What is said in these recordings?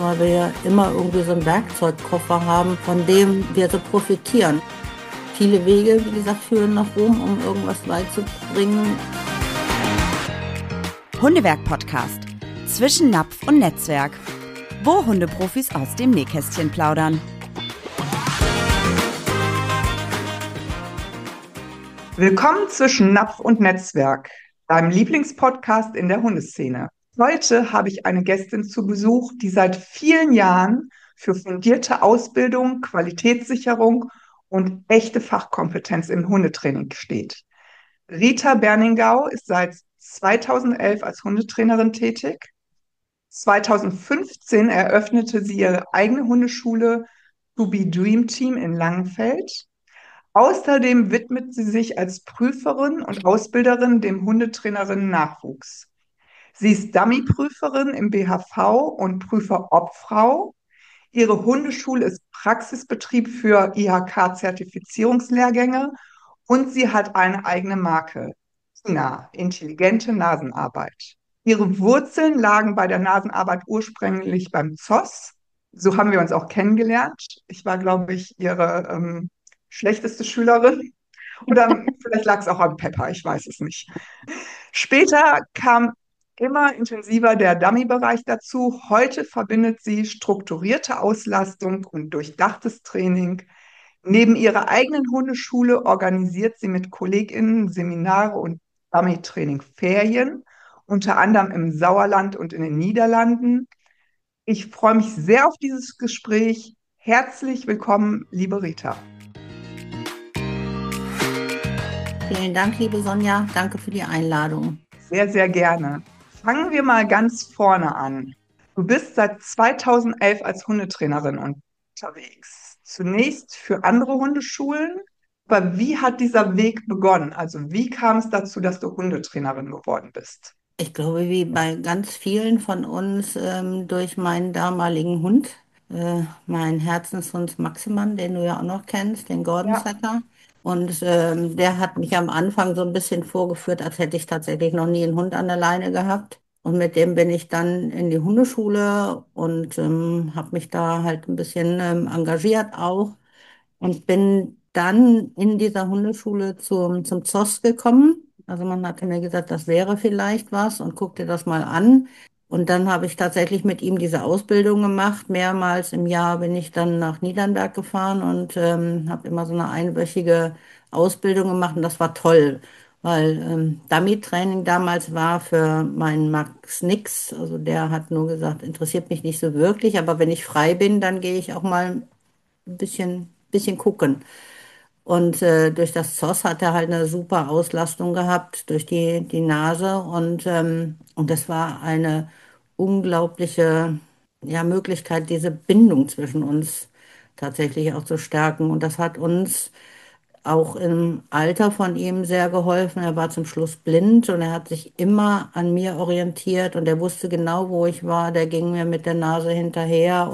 weil wir ja immer irgendwie so einen Werkzeugkoffer haben, von dem wir so profitieren. Viele Wege, wie gesagt, führen nach Rom, um irgendwas beizubringen. Hundewerk-Podcast. Zwischen Napf und Netzwerk. Wo Hundeprofis aus dem Nähkästchen plaudern. Willkommen zwischen Napf und Netzwerk, deinem Lieblingspodcast in der Hundeszene. Heute habe ich eine Gästin zu Besuch, die seit vielen Jahren für fundierte Ausbildung, Qualitätssicherung und echte Fachkompetenz im Hundetraining steht. Rita Berningau ist seit 2011 als Hundetrainerin tätig. 2015 eröffnete sie ihre eigene Hundeschule To Be Dream Team in Langenfeld. Außerdem widmet sie sich als Prüferin und Ausbilderin dem Hundetrainerinnen-Nachwuchs. Sie ist Dummy-Prüferin im BHV und Prüfer-Obfrau. Ihre Hundeschule ist Praxisbetrieb für IHK-Zertifizierungslehrgänge und sie hat eine eigene Marke, Tina, intelligente Nasenarbeit. Ihre Wurzeln lagen bei der Nasenarbeit ursprünglich beim ZOS. So haben wir uns auch kennengelernt. Ich war, glaube ich, ihre schlechteste Schülerin. Oder vielleicht lag es auch am Pepper, ich weiß es nicht. Später kam immer intensiver der Dummy-Bereich dazu. Heute verbindet sie strukturierte Auslastung und durchdachtes Training. Neben ihrer eigenen Hundeschule organisiert sie mit KollegInnen Seminare und Dummy-Training-Ferien, unter anderem im Sauerland und in den Niederlanden. Ich freue mich sehr auf dieses Gespräch. Herzlich willkommen, liebe Rita. Vielen Dank, liebe Sonja. Danke für die Einladung. Sehr, sehr gerne. Fangen wir mal ganz vorne an. Du bist seit 2011 als Hundetrainerin unterwegs. Zunächst für andere Hundeschulen. Aber wie hat dieser Weg begonnen? Also wie kam es dazu, dass du Hundetrainerin geworden bist? Ich glaube, wie bei ganz vielen von uns durch meinen damaligen Hund, meinen Herzenshund Maximan, den du ja auch noch kennst, den Gordon Ja, Setter. Und der hat mich am Anfang so ein bisschen vorgeführt, als hätte ich tatsächlich noch nie einen Hund an der Leine gehabt. Und mit dem bin ich dann in die Hundeschule und habe mich da halt ein bisschen engagiert auch und bin dann in dieser Hundeschule zum ZOS gekommen. Also man hatte mir gesagt, das wäre vielleicht was und guck dir das mal an. Und dann habe ich tatsächlich mit ihm diese Ausbildung gemacht. Mehrmals im Jahr bin ich dann nach Niedernberg gefahren und habe immer so eine einwöchige Ausbildung gemacht. Und das war toll, weil Dummy-Training damals war für meinen Max nix. Also der hat nur gesagt, interessiert mich nicht so wirklich. Aber wenn ich frei bin, dann gehe ich auch mal ein bisschen gucken. Und durch das ZOS hat er halt eine super Auslastung gehabt, durch die Nase. Und das war eine unglaubliche, ja, Möglichkeit, diese Bindung zwischen uns tatsächlich auch zu stärken. Und das hat uns auch im Alter von ihm sehr geholfen. Er war zum Schluss blind und er hat sich immer an mir orientiert und er wusste genau, wo ich war. Der ging mir mit der Nase hinterher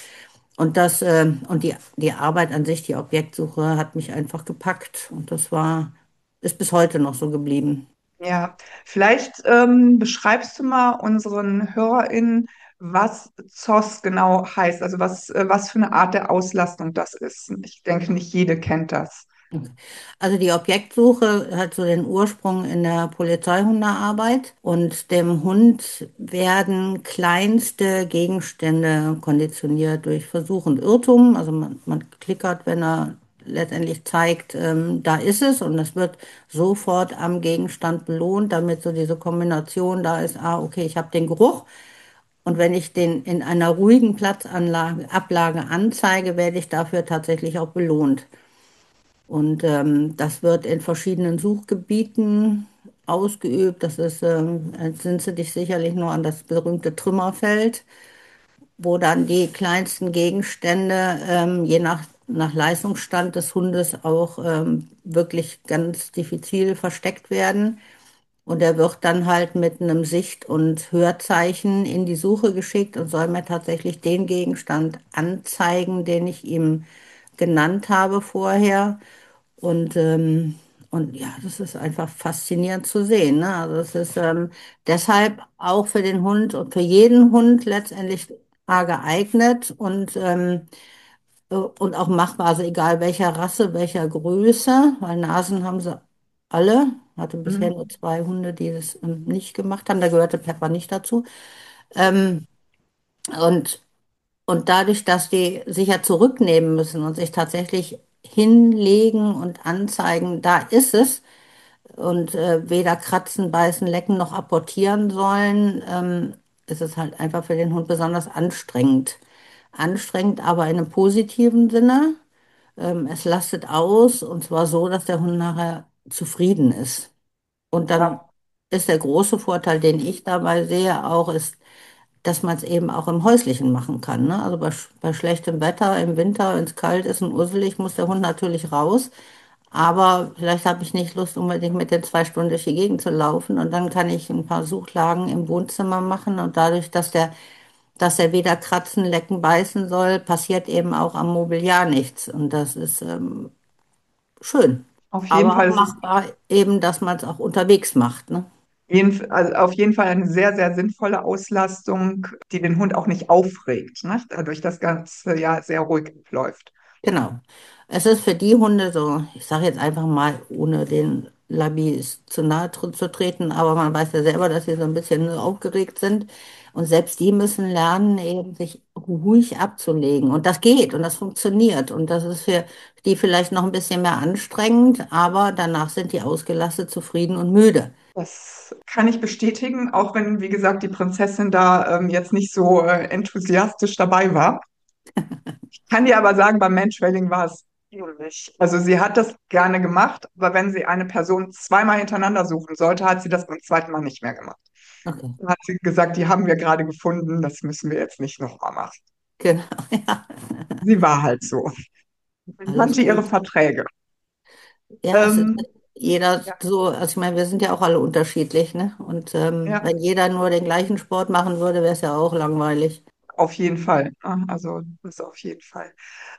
und die Arbeit an sich, die Objektsuche, hat mich einfach gepackt. Und ist bis heute noch so geblieben. ja. Vielleicht beschreibst du mal unseren HörerInnen, was ZOS genau heißt, also was für eine Art der Auslastung das ist. Ich denke, nicht jede kennt das. Okay. Also die Objektsuche hat so den Ursprung in der Polizeihundearbeit und dem Hund werden kleinste Gegenstände konditioniert durch Versuch und Irrtum. Also man klickert, wenn er letztendlich zeigt, da ist es und es wird sofort am Gegenstand belohnt, damit so diese Kombination da ist, okay, ich habe den Geruch. Und wenn ich den in einer ruhigen Ablage anzeige, werde ich dafür tatsächlich auch belohnt. Und das wird in verschiedenen Suchgebieten ausgeübt. Sind Sie dich sicherlich nur an das berühmte Trümmerfeld, wo dann die kleinsten Gegenstände, nach Leistungsstand des Hundes auch wirklich ganz diffizil versteckt werden. Und er wird dann halt mit einem Sicht- und Hörzeichen in die Suche geschickt und soll mir tatsächlich den Gegenstand anzeigen, den ich ihm genannt habe vorher. Und, ähm, und ja, das ist einfach faszinierend zu sehen. Ne? Also es ist deshalb auch für den Hund und für jeden Hund letztendlich geeignet und auch machbar, also egal welcher Rasse, welcher Größe, weil Nasen haben sie alle. Hatte bisher Mhm. nur zwei Hunde, die das nicht gemacht haben. Da gehörte Pepper nicht dazu. Ähm, und, und dadurch, dass die sich ja zurücknehmen müssen und sich tatsächlich hinlegen und anzeigen, da ist es, und weder kratzen, beißen, lecken noch apportieren sollen, ist es halt einfach für den Hund besonders anstrengend. Anstrengend, aber in einem positiven Sinne. Es lastet aus und zwar so, dass der Hund nachher zufrieden ist. Und dann Ja, ist der große Vorteil, den ich dabei sehe, auch ist, dass man es eben auch im Häuslichen machen kann. Ne? Also bei schlechtem Wetter im Winter, wenn es kalt ist und urselig, muss der Hund natürlich raus. Aber vielleicht habe ich nicht Lust, unbedingt mit den 2 Stunden durch die Gegend zu laufen. Und dann kann ich ein paar Suchlagen im Wohnzimmer machen. Und dadurch, dass er weder kratzen, lecken, beißen soll, passiert eben auch am Mobiliar nichts. Und das ist schön. auf jeden Aber auch Fall ist es machbar eben, dass man es auch unterwegs macht. Ne? also auf jeden Fall eine sehr, sehr sinnvolle Auslastung, die den Hund auch nicht aufregt, ne? Dadurch das Ganze ja sehr ruhig läuft. Genau. Es ist für die Hunde so, ich sage jetzt einfach mal, ohne den Labis zu nahe zu treten, aber man weiß ja selber, dass sie so ein bisschen aufgeregt sind. Und selbst die müssen lernen, eben sich ruhig abzulegen. Und das geht und das funktioniert. Und das ist für die vielleicht noch ein bisschen mehr anstrengend, aber danach sind die ausgelastet, zufrieden und müde. Das kann ich bestätigen, auch wenn, wie gesagt, die Prinzessin da jetzt nicht so enthusiastisch dabei war. Kann dir aber sagen, beim Mantrailing war es ähnlich. Also sie hat das gerne gemacht, aber wenn sie eine Person zweimal hintereinander suchen sollte, hat sie das beim zweiten Mal nicht mehr gemacht. Okay, Dann hat sie gesagt, die haben wir gerade gefunden, das müssen wir jetzt nicht nochmal machen. genau. Ja, Sie war halt so. Sie alles kannte ihre gut. Verträge. Ja, es ist Ähm, jeder ja, so, also ich meine, wir sind ja auch alle unterschiedlich, ne? Und ja, wenn jeder nur den gleichen Sport machen würde, wäre es ja auch langweilig. auf jeden Fall. Ne? Also das auf jeden Fall.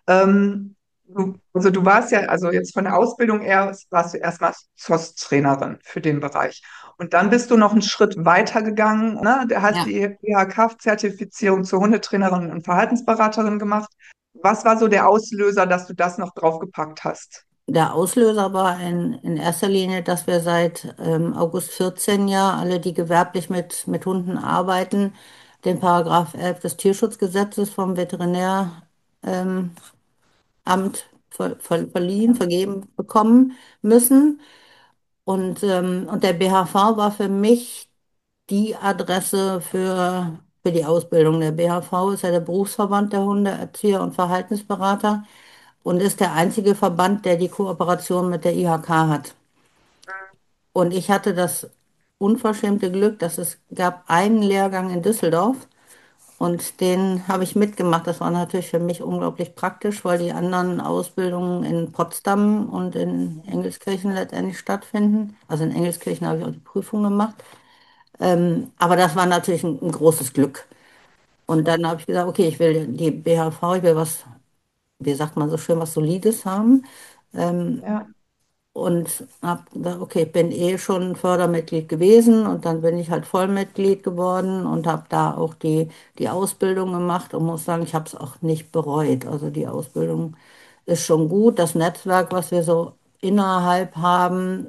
Also du warst ja, also jetzt von der Ausbildung her, warst du erstmal ZOS-Trainerin für den Bereich. Und dann bist du noch einen Schritt weiter gegangen, ne? Der hast Ja. die IHK-Zertifizierung zur Hundetrainerin und Verhaltensberaterin gemacht. Was war so der Auslöser, dass du das noch draufgepackt hast? Der Auslöser war in erster Linie, dass wir seit August 14 ja alle, die gewerblich mit Hunden arbeiten, den Paragraph 11 des Tierschutzgesetzes vom Veterinäramt verliehen, vergeben bekommen müssen. Und der BHV war für mich die Adresse für die Ausbildung. Der BHV ist ja der Berufsverband der Hundeerzieher und Verhaltensberater und ist der einzige Verband, der die Kooperation mit der IHK hat. Und ich hatte das unverschämte Glück, dass es gab einen Lehrgang in Düsseldorf und den habe ich mitgemacht. Das war natürlich für mich unglaublich praktisch, weil die anderen Ausbildungen in Potsdam und in Engelskirchen letztendlich stattfinden. Also in Engelskirchen habe ich auch die Prüfung gemacht. Aber das war natürlich ein großes Glück. Und dann habe ich gesagt, okay, ich will die BHV, ich will was, wie sagt man so schön, was Solides haben. Ja, Und habe gesagt, okay, ich bin eh schon Fördermitglied gewesen und dann bin ich halt Vollmitglied geworden und habe da auch die Ausbildung gemacht und muss sagen, ich habe es auch nicht bereut. Also die Ausbildung ist schon gut. Das Netzwerk, was wir so innerhalb haben,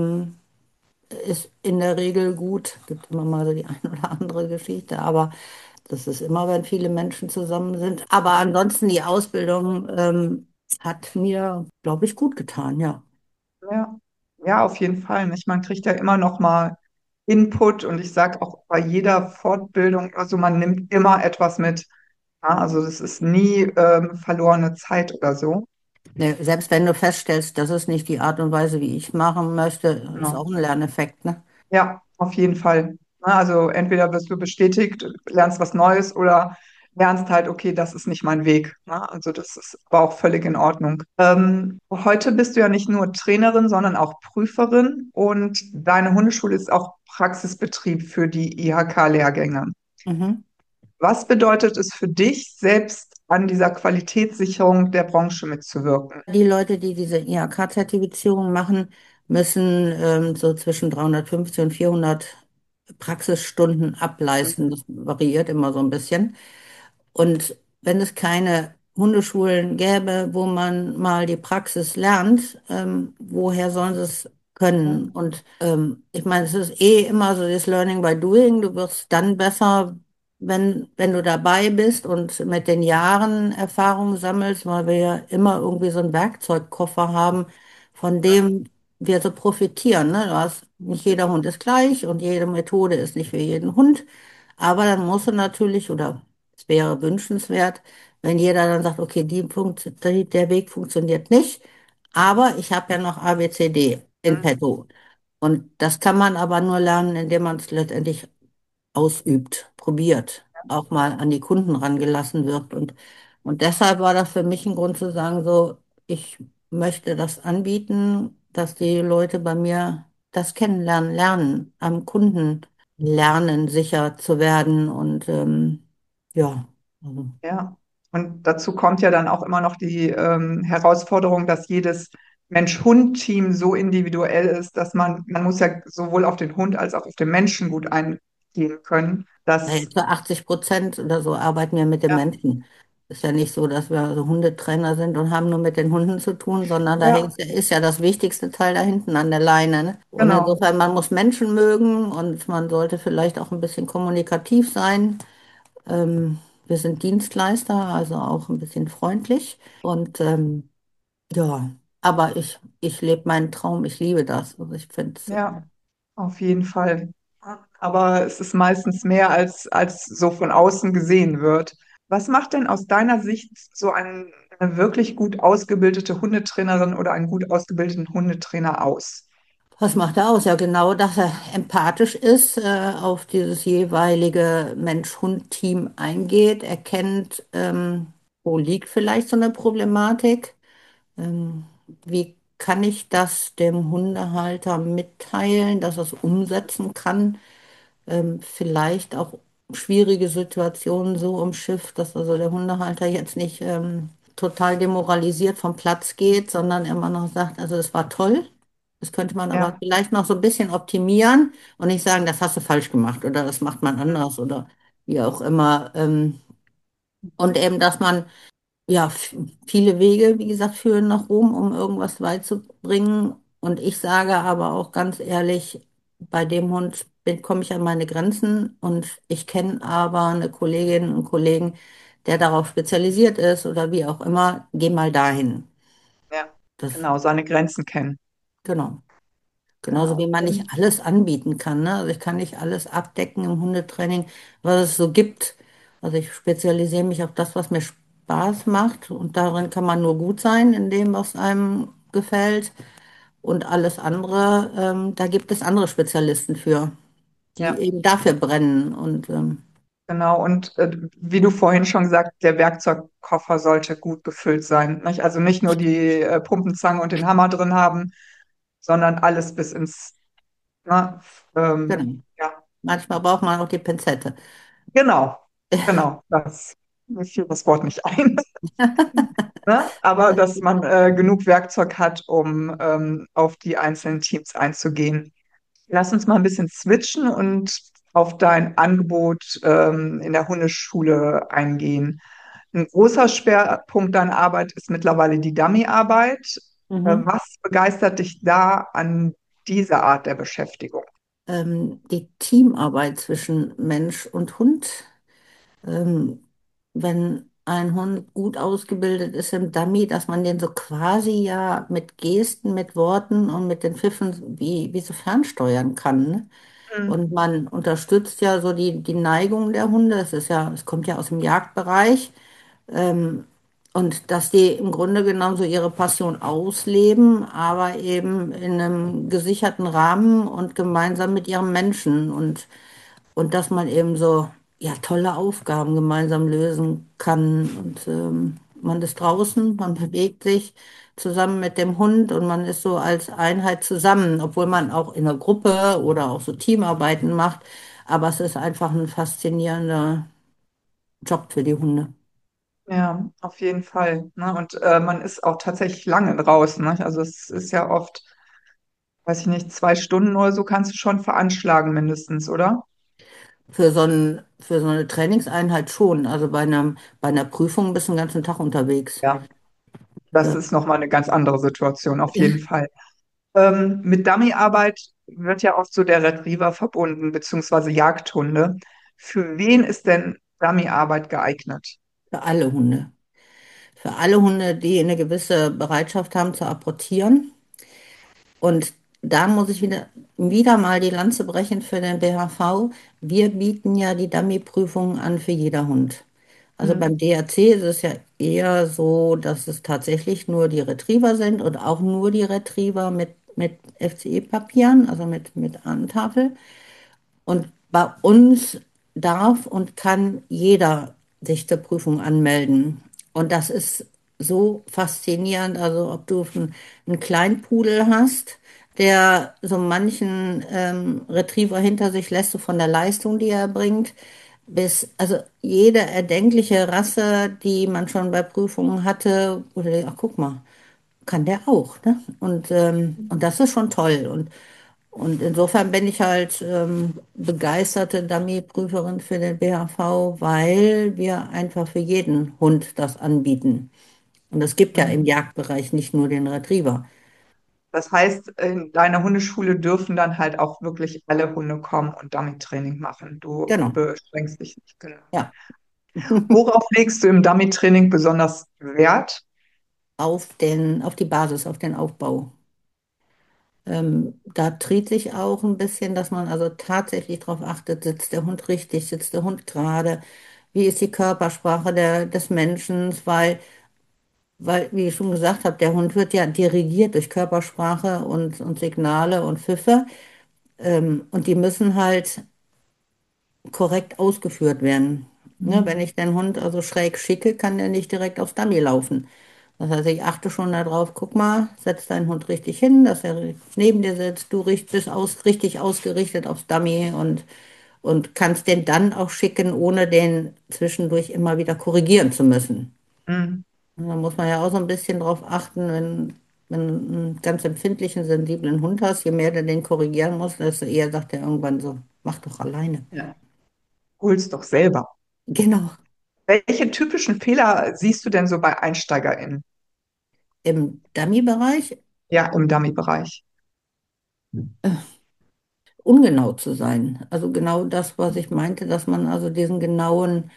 ist in der Regel gut. Gibt immer mal so die eine oder andere Geschichte, aber das ist immer, wenn viele Menschen zusammen sind. Aber ansonsten die Ausbildung hat mir, glaube ich, gut getan, ja. ja, ja, auf jeden Fall. Nicht? Man kriegt ja immer noch mal Input und ich sage auch bei jeder Fortbildung, also man nimmt immer etwas mit. Ja, also das ist nie verlorene Zeit oder so. Ne, selbst wenn du feststellst, das ist nicht die Art und Weise, wie ich machen möchte, ist Genau. auch ein Lerneffekt, ne? Ja, auf jeden Fall. Na, also entweder wirst du bestätigt, lernst was Neues oder lernst halt, okay, das ist nicht mein Weg. Na, also das ist aber auch völlig in Ordnung. Heute bist du ja nicht nur Trainerin, sondern auch Prüferin und deine Hundeschule ist auch Praxisbetrieb für die IHK-Lehrgänge. Mhm. Was bedeutet es für dich, selbst an dieser Qualitätssicherung der Branche mitzuwirken? Die Leute, die diese IHK-Zertifizierung machen, müssen so zwischen 350 und 400 Praxisstunden ableisten. Das variiert immer so ein bisschen. Und wenn es keine Hundeschulen gäbe, wo man mal die Praxis lernt, woher sollen sie es können? Und ich meine, es ist eh immer so das Learning by Doing. Du wirst dann besser, wenn du dabei bist und mit den Jahren Erfahrung sammelst, weil wir ja immer irgendwie so einen Werkzeugkoffer haben, von dem wir so profitieren. Ne? Nicht jeder Hund ist gleich und jede Methode ist nicht für jeden Hund. Aber dann musst du natürlich, oder es wäre wünschenswert, wenn jeder dann sagt, okay, der Weg funktioniert nicht, aber ich habe ja noch A, B, C, D in Mhm. petto. Und das kann man aber nur lernen, indem man es letztendlich ausübt, probiert, auch mal an die Kunden rangelassen wird. Und deshalb war das für mich ein Grund zu sagen, so, ich möchte das anbieten, dass die Leute bei mir das kennenlernen, lernen, am Kunden lernen, sicher zu werden. Und ja, also, Ja, und dazu kommt ja dann auch immer noch die Herausforderung, dass jedes Mensch-Hund-Team so individuell ist, dass man muss ja sowohl auf den Hund als auch auf den Menschen gut eingehen können. ja, Das, zu 80% oder so arbeiten wir mit den ja, Menschen. Ist ja nicht so, dass wir so Hundetrainer sind und haben nur mit den Hunden zu tun, sondern ja, ist ja das wichtigste Teil da hinten an der Leine. Ne? Und genau, insofern, man muss Menschen mögen und man sollte vielleicht auch ein bisschen kommunikativ sein. Wir sind Dienstleister, also auch ein bisschen freundlich. Und ja, aber ich lebe meinen Traum, ich liebe das. Also ich finde es, ja, auf jeden Fall. Aber es ist meistens mehr, als so von außen gesehen wird. Was macht denn aus deiner Sicht so eine wirklich gut ausgebildete Hundetrainerin oder einen gut ausgebildeten Hundetrainer aus? was macht er aus? Ja, genau, dass er empathisch ist, auf dieses jeweilige Mensch-Hund-Team eingeht, erkennt, wo liegt vielleicht so eine Problematik, ähm, wie kann ich das dem Hundehalter mitteilen, dass er es umsetzen kann, vielleicht auch schwierige Situationen so umschifft, dass also der Hundehalter jetzt nicht total demoralisiert vom Platz geht, sondern immer noch sagt, also es war toll. Das könnte man aber Ja, vielleicht noch so ein bisschen optimieren und nicht sagen, das hast du falsch gemacht oder das macht man anders oder wie auch immer. Und eben, dass man ja, viele Wege, wie gesagt, führen nach Rom, um irgendwas beizubringen. Und ich sage aber auch ganz ehrlich, bei dem Hund komme ich an meine Grenzen und ich kenne aber eine Kollegin und Kollegen, der darauf spezialisiert ist oder wie auch immer, geh mal dahin. ja, Das, genau, seine Grenzen kennen. genau. Genauso wie Genau. man nicht Und alles anbieten kann, ne? Also ich kann nicht alles abdecken im Hundetraining, was es so gibt. Also ich spezialisiere mich auf das, was mir Spaß macht und darin kann man nur gut sein, in dem, was einem gefällt. Und alles andere, da gibt es andere Spezialisten für, die ja, eben dafür brennen. Und genau. Und wie du vorhin schon gesagt, der Werkzeugkoffer sollte gut gefüllt sein. Nicht? Also nicht nur die Pumpenzange und den Hammer drin haben, sondern alles bis ins, ne, genau, ja, manchmal braucht man auch die Pinzette. genau, genau. Mir fiel das Wort nicht ein. Ne? Aber dass man genug Werkzeug hat, um auf die einzelnen Teams einzugehen. Lass uns mal ein bisschen switchen und auf dein Angebot in der Hundeschule eingehen. Ein großer Schwerpunkt deiner Arbeit ist mittlerweile die Dummy-Arbeit. Mhm. Was begeistert dich da an dieser Art der Beschäftigung? Die Teamarbeit zwischen Mensch und Hund. ähm, wenn ein Hund gut ausgebildet ist im Dummy, dass man den so quasi ja mit Gesten, mit Worten und mit den Pfiffen wie so fernsteuern kann. Ne? Mhm. Und man unterstützt ja so die Neigung der Hunde. Es kommt ja aus dem Jagdbereich. Ähm, und dass die im Grunde genommen so ihre Passion ausleben, aber eben in einem gesicherten Rahmen und gemeinsam mit ihrem Menschen. Und dass man eben so ja, tolle Aufgaben gemeinsam lösen kann. Und man ist draußen, man bewegt sich zusammen mit dem Hund und man ist so als Einheit zusammen, obwohl man auch in der Gruppe oder auch so Teamarbeiten macht. Aber es ist einfach ein faszinierender Job für die Hunde. Ja, auf jeden Fall. Ne? Und man ist auch tatsächlich lange draußen. Ne? Also es ist ja oft, weiß ich nicht, 2 Stunden oder so kannst du schon veranschlagen mindestens, oder? für so eine Trainingseinheit schon. Also bei einer Prüfung bist du den ganzen Tag unterwegs. Ja, das Ja, ist nochmal eine ganz andere Situation, auf jeden Fall. Mit Dummyarbeit wird ja oft so der Retriever verbunden, beziehungsweise Jagdhunde. Für wen ist denn Dummyarbeit geeignet? für alle Hunde. Für alle Hunde, die eine gewisse Bereitschaft haben zu apportieren. Und da muss ich wieder mal die Lanze brechen für den BHV. Wir bieten ja die Dummy-Prüfungen an für jeder Hund. Also Hm. beim DRC ist es ja eher so, dass es tatsächlich nur die Retriever sind und auch nur die Retriever mit FCE-Papieren, also mit Ahnentafel. Und bei uns darf und kann jeder sich zur Prüfung anmelden. Und das ist so faszinierend. Also ob du einen Kleinpudel hast, der so manchen Retriever hinter sich lässt, so von der Leistung, die er bringt, bis also jede erdenkliche Rasse, die man schon bei Prüfungen hatte, oder ach guck mal, kann der auch, ne? Und das ist schon toll. Und insofern bin ich halt begeisterte Dummy-Prüferin für den BHV, weil wir einfach für jeden Hund das anbieten. Und es gibt ja im Mhm. Jagdbereich nicht nur den Retriever. Das heißt, in deiner Hundeschule dürfen dann halt auch wirklich alle Hunde kommen und Dummy-Training machen. Du Genau, beschränkst dich nicht, genau. ja. Worauf legst du im Dummy-Training besonders Wert? Auf die Basis, auf den Aufbau. Da dreht sich auch ein bisschen, dass man also tatsächlich darauf achtet, sitzt der Hund richtig, sitzt der Hund gerade, wie ist die Körpersprache des Menschen, weil, wie ich schon gesagt habe, der Hund wird ja dirigiert durch Körpersprache und Signale und Pfiffe, und die müssen halt korrekt ausgeführt werden. Ne, wenn Mhm. ich den Hund also schräg schicke, kann der nicht direkt aufs Dummy laufen. Das heißt, ich achte schon darauf, guck mal, setz deinen Hund richtig hin, dass er neben dir sitzt, bist richtig ausgerichtet aufs Dummy und kannst den dann auch schicken, ohne den zwischendurch immer wieder korrigieren zu müssen. Mhm. Und da muss man ja auch so ein bisschen drauf achten, wenn du einen ganz empfindlichen, sensiblen Hund hast, je mehr du den korrigieren musst, desto eher sagt er irgendwann so, mach doch alleine. Ja. Hol's doch selber. Genau. Welche typischen Fehler siehst du denn so bei EinsteigerInnen? Im Dummy-Bereich Ja, im Dummy-Bereich. ungenau zu sein. Also genau das, was ich meinte, dass man also diesen genauen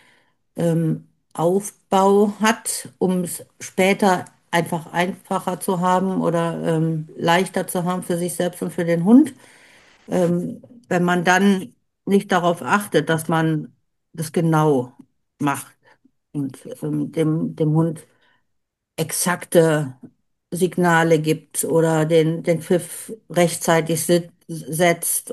Aufbau hat, um es später einfach einfacher zu haben oder leichter zu haben für sich selbst und für den Hund. Wenn man dann nicht darauf achtet, dass man das genau macht und dem Hund exakte Signale gibt oder den Pfiff rechtzeitig setzt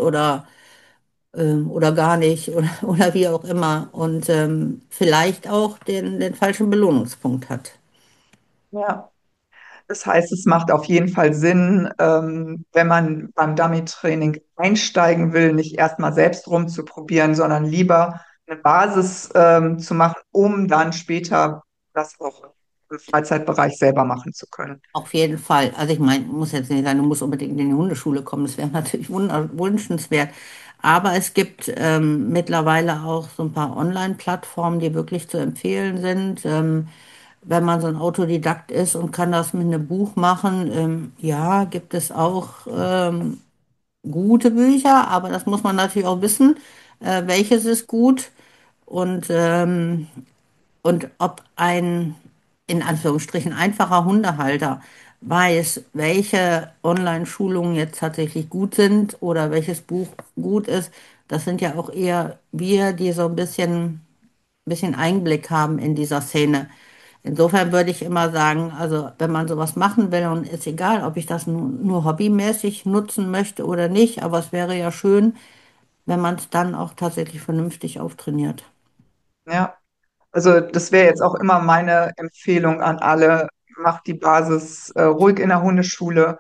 oder gar nicht oder wie auch immer und vielleicht auch den falschen Belohnungspunkt hat. Ja. Das heißt, es macht auf jeden Fall Sinn, wenn man beim Dummy-Training einsteigen will, nicht erstmal selbst rumzuprobieren, sondern lieber eine Basis, zu machen, um dann später das auch im Freizeitbereich selber machen zu können. Auf jeden Fall. Also ich meine, muss jetzt nicht sein, du musst unbedingt in die Hundeschule kommen. Das wäre natürlich wünschenswert. Aber es gibt mittlerweile auch so ein paar Online-Plattformen, die wirklich zu empfehlen sind. Wenn man so ein Autodidakt ist und kann das mit einem Buch machen, ja, gibt es auch gute Bücher, aber das muss man natürlich auch wissen, welches ist gut und, ähm, und ob ein in Anführungsstrichen einfacher Hundehalter weiß, welche Online-Schulungen jetzt tatsächlich gut sind oder welches Buch gut ist. Das sind ja auch eher wir, die so bisschen Einblick haben in dieser Szene. Insofern würde ich immer sagen, also wenn man sowas machen will und ist egal, ob ich das nur hobbymäßig nutzen möchte oder nicht, aber es wäre ja schön, wenn man es dann auch tatsächlich vernünftig auftrainiert. Ja, also das wäre jetzt auch immer meine Empfehlung an alle, macht die Basis, ruhig in der Hundeschule,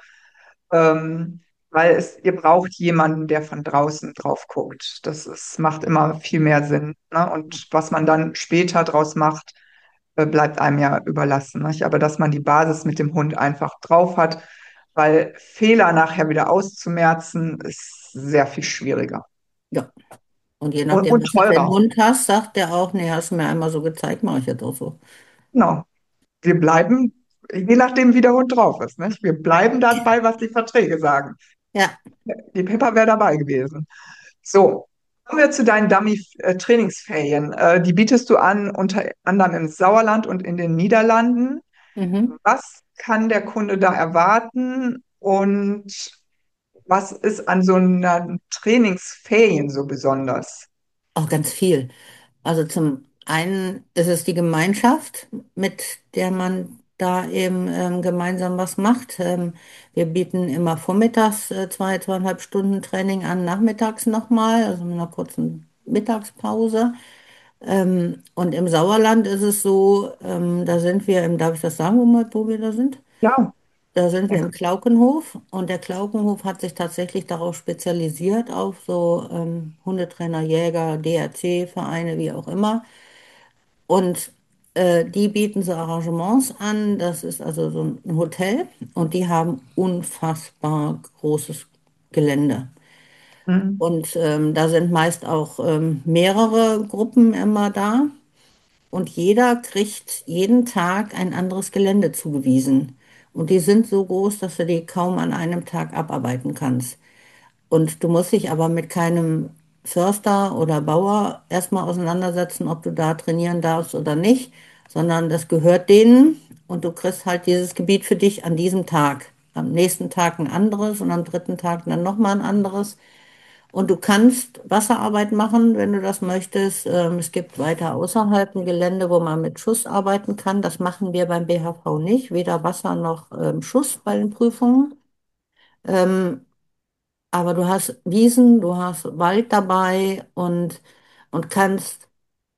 weil ihr braucht jemanden, der von draußen drauf guckt. Macht immer viel mehr Sinn, ne? Und was man dann später draus macht, bleibt einem ja überlassen, nicht? Aber dass man die Basis mit dem Hund einfach drauf hat, weil Fehler nachher wieder auszumerzen, ist sehr viel schwieriger. Ja. Und je nachdem, Und was du für einen teurer. Hund hast, sagt der auch, nee, hast du mir einmal so gezeigt, mache ich jetzt auch so. Genau. Wir bleiben, je nachdem, wie der Hund drauf ist, nicht? Wir bleiben dabei, was die Verträge sagen. Ja. Die Pepper wäre dabei gewesen. So, kommen wir zu deinen Dummy-Trainingsferien. Die bietest du an unter anderem im Sauerland und in den Niederlanden. Mhm. Was kann der Kunde da erwarten und was ist an so einer Trainingsferien so besonders? Auch ganz viel. Also zum einen ist es die Gemeinschaft, mit der man da eben gemeinsam was macht. Wir bieten immer vormittags 2,5 Stunden Training an, nachmittags nochmal, also mit einer kurzen Mittagspause. Und im Sauerland ist es so, da sind wir im, darf ich das sagen, wo wir da sind? Ja, Da sind wir ja. im Klaukenhof und der Klaukenhof hat sich tatsächlich darauf spezialisiert, auf so Hundetrainer, Jäger, DRC-Vereine, wie auch immer. Und die bieten so Arrangements an. Das ist also so ein Hotel und die haben unfassbar großes Gelände. Mhm. Und da sind meist auch mehrere Gruppen immer da. Und jeder kriegt jeden Tag ein anderes Gelände zugewiesen. Und die sind so groß, dass du die kaum an einem Tag abarbeiten kannst. Und du musst dich aber mit keinem Förster oder Bauer erstmal auseinandersetzen, ob du da trainieren darfst oder nicht, sondern das gehört denen und du kriegst halt dieses Gebiet für dich an diesem Tag. Am nächsten Tag ein anderes und am dritten Tag dann nochmal ein anderes. Und du kannst Wasserarbeit machen, wenn du das möchtest. Es gibt weiter außerhalb ein Gelände, wo man mit Schuss arbeiten kann. Das machen wir beim BHV nicht, weder Wasser noch Schuss bei den Prüfungen. Ähm, aber du hast Wiesen, du hast Wald dabei und kannst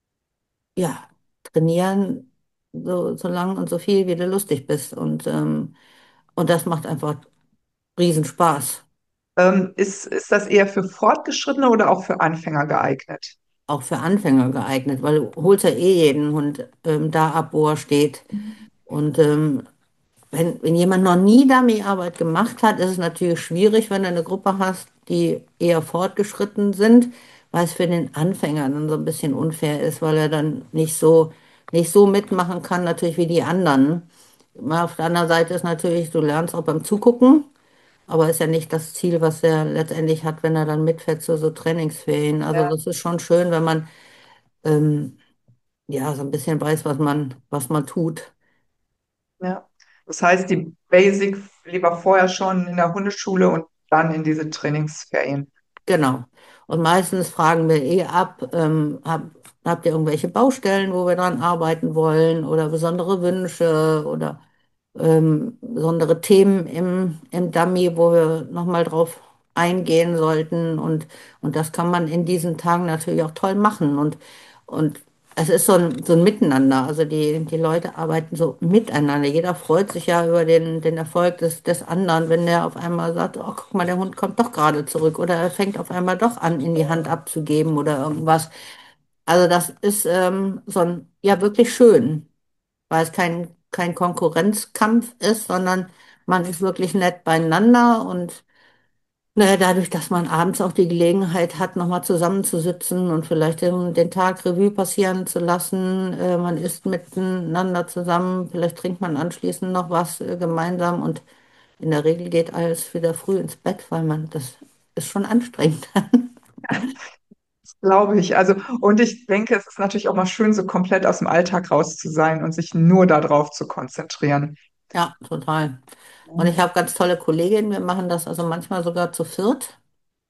ja trainieren, so lang und so viel, wie du lustig bist. Und das macht einfach Riesenspaß. Ist das eher für Fortgeschrittene oder auch für Anfänger geeignet? Auch für Anfänger geeignet, weil du holst ja eh jeden Hund da ab, wo er steht. Und wenn jemand noch nie Dummy-Arbeit gemacht hat, ist es natürlich schwierig, wenn du eine Gruppe hast, die eher fortgeschritten sind, weil es für den Anfänger dann so ein bisschen unfair ist, weil er dann nicht so mitmachen kann, natürlich wie die anderen. Mal auf der anderen Seite ist natürlich, du lernst auch beim Zugucken, aber ist ja nicht das Ziel, was er letztendlich hat, wenn er dann mitfährt zu so Trainingsferien. Also Ja, das ist schon schön, wenn man ähm, ja so ein bisschen weiß, was man tut. ja. Das heißt, die Basic lieber vorher schon in der Hundeschule und dann in diese Trainingsferien. Genau. Und meistens fragen wir eh ab, habt ihr irgendwelche Baustellen, wo wir dran arbeiten wollen oder besondere Wünsche oder besondere Themen im Dummy, wo wir nochmal drauf eingehen sollten. Und das kann man in diesen Tagen natürlich auch toll machen. Und es ist so ein Miteinander. Also die Leute arbeiten so miteinander. Jeder freut sich ja über den Erfolg des anderen, wenn der auf einmal sagt, oh, guck mal, der Hund kommt doch gerade zurück oder er fängt auf einmal doch an, in die Hand abzugeben oder irgendwas. Also das ist ja wirklich schön, weil es kein Konkurrenzkampf ist, sondern man ist wirklich nett beieinander und naja, dadurch, dass man abends auch die Gelegenheit hat, nochmal zusammenzusitzen und vielleicht den Tag Revue passieren zu lassen. Man isst miteinander zusammen, vielleicht trinkt man anschließend noch was gemeinsam und in der Regel geht alles wieder früh ins Bett, weil das ist schon anstrengend. Das glaube ich. Also, und ich denke, es ist natürlich auch mal schön, so komplett aus dem Alltag raus zu sein und sich nur darauf zu konzentrieren. Ja, total. Und Ja. ich habe ganz tolle Kolleginnen, wir machen das also manchmal sogar zu viert.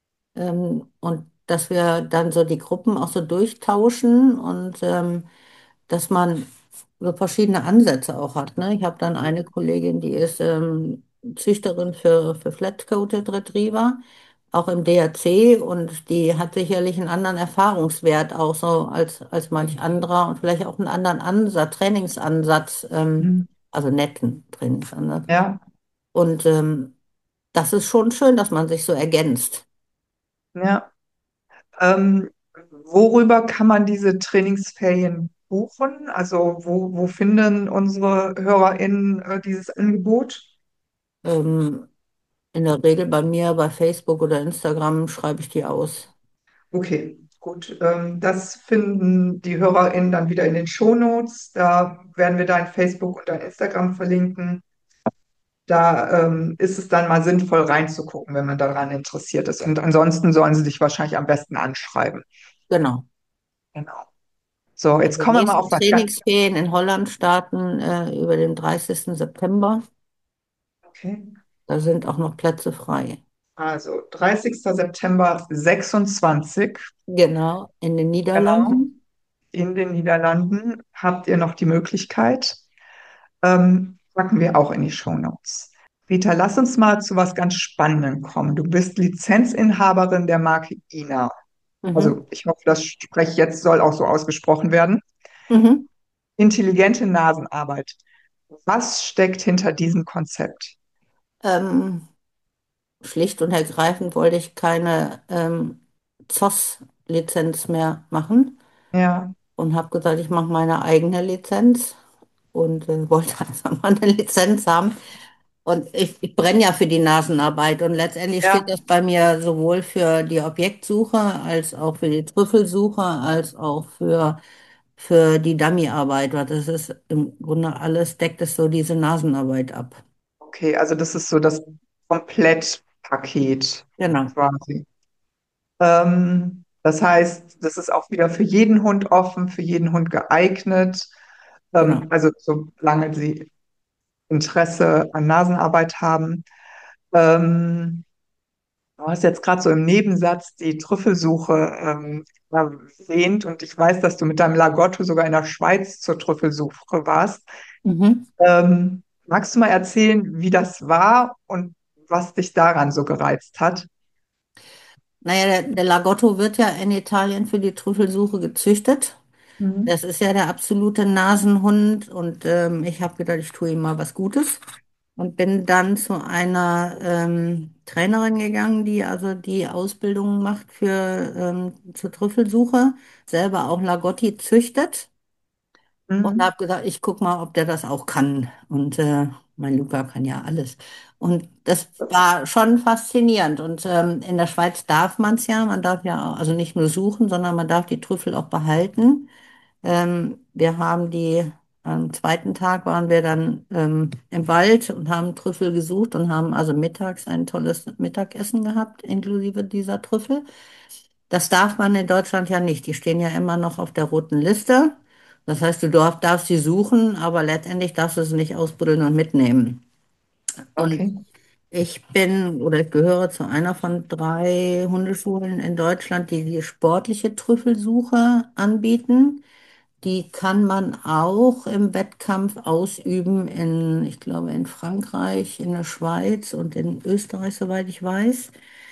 Und dass wir dann so die Gruppen auch so durchtauschen und dass man so verschiedene Ansätze auch hat. Ne? Ich habe dann eine Kollegin, die ist Züchterin für Flat-Coated Retriever, auch im DRC und die hat sicherlich einen anderen Erfahrungswert auch so als manch anderer und vielleicht auch einen anderen Ansatz, Trainingsansatz, Mhm. also netten Trainingsansatz. Ja, Und das ist schon schön, dass man sich so ergänzt. ja. Ähm, Worüber kann man diese Trainingsferien buchen? Also, wo finden unsere HörerInnen dieses Angebot? Ähm, In der Regel bei mir bei Facebook oder Instagram schreibe ich die aus. Okay. Gut, das finden die HörerInnen dann wieder in den Shownotes. Da werden wir dein Facebook und dein Instagram verlinken. Da ist es dann mal sinnvoll reinzugucken, wenn man daran interessiert ist. Und ansonsten sollen sie dich wahrscheinlich am besten anschreiben. Genau. Genau. So, jetzt Die kommen wir mal nächsten auf was ganz. Trainingsferien in Holland starten über den 30. September. Okay. Da sind auch noch Plätze frei. Also 30. September 26. Genau, in den Genau. Niederlanden. In den Niederlanden habt ihr noch die Möglichkeit. Packen wir auch in die Shownotes. Rita, lass uns mal zu was ganz Spannendem kommen. Du bist Lizenzinhaberin der Marke INA. Mhm. Also ich hoffe, das Sprech jetzt soll auch so ausgesprochen werden. Mhm. Intelligente Nasenarbeit. Was steckt hinter diesem Konzept? Ähm, Schlicht und ergreifend wollte ich keine ZOS-Lizenz mehr machen Ja, und habe gesagt, ich mache meine eigene Lizenz und wollte einfach mal eine Lizenz haben. Und ich brenne ja für die Nasenarbeit und letztendlich steht ja, das bei mir sowohl für die Objektsuche als auch für die Trüffelsuche als auch für die Dummyarbeit, weil das ist im Grunde alles, deckt es so diese Nasenarbeit ab. okay, also das ist so das Komplettpaket Genau, quasi. Das heißt, das ist auch wieder für jeden Hund offen, für jeden Hund geeignet. genau. Also solange sie Interesse an Nasenarbeit haben. Ähm, Du hast jetzt gerade so im Nebensatz die Trüffelsuche erwähnt und ich weiß, dass du mit deinem Lagotto sogar in der Schweiz zur Trüffelsuche warst. Mhm. Magst du mal erzählen, wie das war und was dich daran so gereizt hat? Naja, der Lagotto wird ja in Italien für die Trüffelsuche gezüchtet. Mhm. Das ist ja der absolute Nasenhund und ich habe gedacht, ich tue ihm mal was Gutes und bin dann zu einer Trainerin gegangen, die also die Ausbildung macht für zur Trüffelsuche, selber auch Lagotti züchtet und Mhm. habe gesagt, ich guck mal, ob der das auch kann. Und mein Luca kann ja alles. Und das war schon faszinierend. Und in der Schweiz darf man es ja, man darf ja also nicht nur suchen, sondern man darf die Trüffel auch behalten. Wir haben die, am zweiten Tag waren wir dann im Wald und haben Trüffel gesucht und haben also mittags ein tolles Mittagessen gehabt, inklusive dieser Trüffel. Das darf man in Deutschland ja nicht. Die stehen ja immer noch auf der roten Liste. Das heißt, du darfst sie suchen, aber letztendlich darfst du sie nicht ausbuddeln und mitnehmen. Und Okay. ich bin oder ich gehöre zu einer von 3 Hundeschulen in Deutschland, die die sportliche Trüffelsuche anbieten. Die kann man auch im Wettkampf ausüben ich glaube, in Frankreich, in der Schweiz und in Österreich, soweit ich weiß.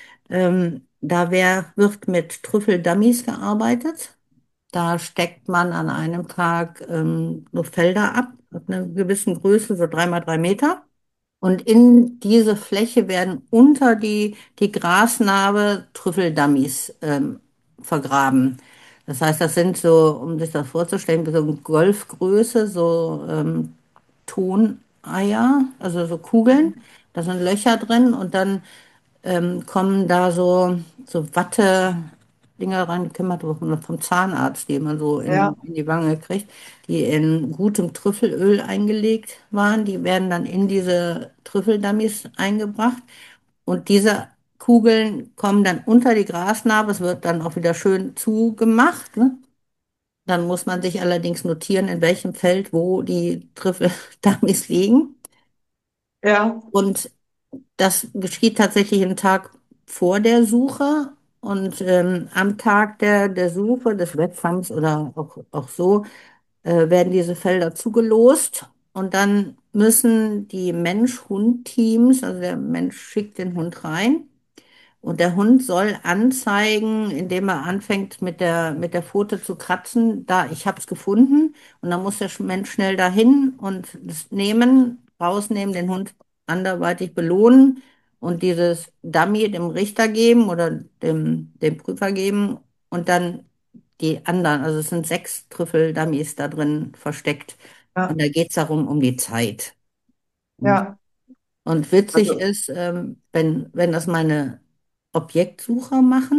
Wird mit Trüffeldummies gearbeitet. Da steckt man an einem Tag so Felder ab, ab einer gewissen Größe, so 3 mal 3 Meter. Und in diese Fläche werden unter die Grasnarbe Trüffeldummies vergraben. Das heißt, das sind so, um sich das vorzustellen, so eine Golfgröße, so Toneier, also so Kugeln. Da sind Löcher drin und dann kommen da so Watte-Dinger rein, die kennt man doch vom Zahnarzt, die man so Ja, in die Wange kriegt, die in gutem Trüffelöl eingelegt waren. Die werden dann in diese Trüffeldummies eingebracht und diese Kugeln kommen dann unter die Grasnarbe. Es wird dann auch wieder schön zugemacht, ne? Dann muss man sich allerdings notieren, in welchem Feld wo die Trüffeldummies liegen. ja, Und das geschieht tatsächlich einen Tag vor der Suche und am Tag der Suche, des Wettfangs oder auch so, werden diese Felder zugelost und dann müssen die Mensch-Hund-Teams, also der Mensch schickt den Hund rein und der Hund soll anzeigen, indem er anfängt mit der Pfote zu kratzen, da ich habe es gefunden. Und dann muss der Mensch schnell dahin und es nehmen, rausnehmen, den Hund anderweitig belohnen und dieses Dummy dem Richter geben oder dem Prüfer geben und dann die anderen, also es sind 6 Trüffel-Dummies da drin versteckt. Und ja, da geht es darum, um die Zeit. ja. Und witzig Also, ist, wenn das meine Objektsucher machen,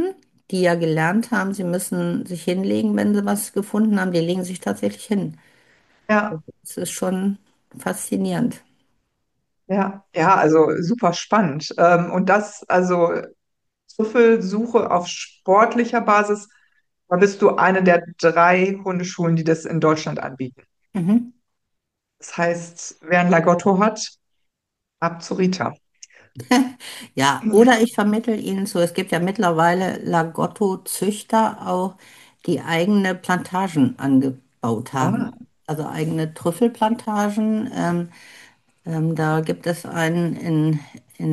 die ja gelernt haben, sie müssen sich hinlegen, wenn sie was gefunden haben, die legen sich tatsächlich hin. Ja, Das ist schon faszinierend. ja, ja, also super spannend. Und das, also Trüffelsuche auf sportlicher Basis, da bist du eine der drei Hundeschulen, die das in Deutschland anbieten. Mhm. Das heißt, wer ein Lagotto hat, ab zu Rita. Ja, oder ich vermittle Ihnen so, es gibt ja mittlerweile Lagotto-Züchter auch, die eigene Plantagen angebaut Ah, haben. Also eigene Trüffelplantagen. Da gibt es einen in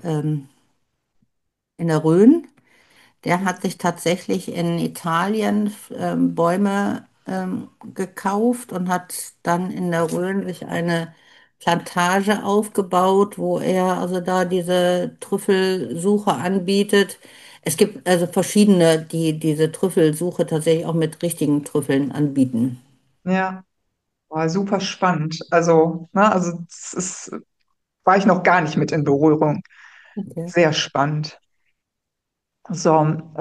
in der Rhön. Der hat sich tatsächlich in Italien Bäume gekauft und hat dann in der Rhön sich eine Plantage aufgebaut, wo er also da diese Trüffelsuche anbietet. Es gibt also verschiedene, die diese Trüffelsuche tatsächlich auch mit richtigen Trüffeln anbieten. ja, war super spannend. Also, ne, also das ist, war ich noch gar nicht mit in Berührung. Okay. Sehr spannend. So,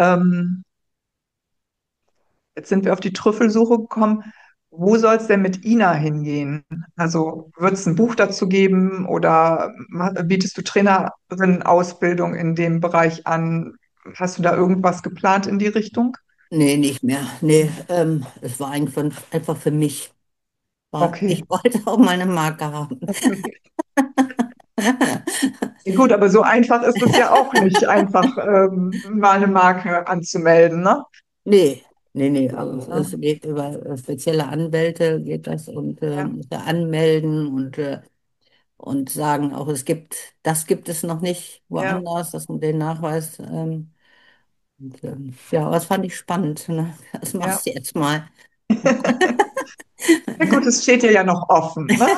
jetzt sind wir auf die Trüffelsuche gekommen. Wo soll es denn mit Ina hingehen? Also wird es ein Buch dazu geben oder bietest du Trainerinnen-Ausbildung in dem Bereich an? Hast du da irgendwas geplant in die Richtung? Nee, nicht mehr. Nee, es war einfach für mich. Ich Okay. wollte auch meine Marke haben. Ja, gut, aber so einfach ist es ja auch nicht, einfach mal eine Marke anzumelden, ne? Nee, nee. Also Ja, es geht über spezielle Anwälte, geht das und ja, muss er anmelden und sagen auch, das gibt es noch nicht ja. woanders, den Nachweis. Ja, aber das fand ich spannend. Ne? Das Ja. machst du jetzt mal. Ja gut, es steht dir ja noch offen, ne?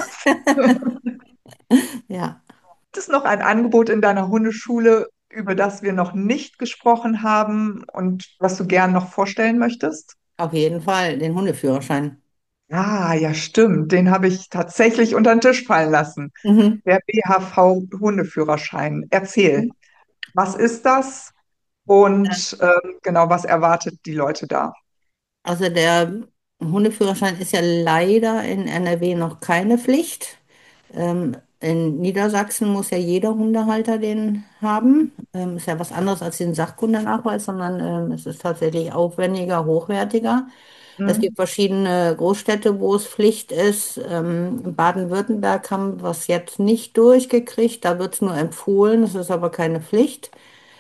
Ja, Gibt es noch ein Angebot in deiner Hundeschule, über das wir noch nicht gesprochen haben und was du gern noch vorstellen möchtest? auf jeden Fall, den Hundeführerschein. Ah, ja, stimmt. Den habe ich tatsächlich unter den Tisch fallen lassen. Mhm. Der BHV-Hundeführerschein. Erzähl, was ist das und genau, was erwartet die Leute da? Also der Hundeführerschein ist ja leider in NRW noch keine Pflicht. In Niedersachsen muss ja jeder Hundehalter den haben. Ist ja was anderes als den Sachkundenachweis, sondern es ist tatsächlich aufwendiger, hochwertiger. Es Hm? gibt verschiedene Großstädte, wo es Pflicht ist. In Baden-Württemberg haben wir es jetzt nicht durchgekriegt. Da wird es nur empfohlen, es ist aber keine Pflicht.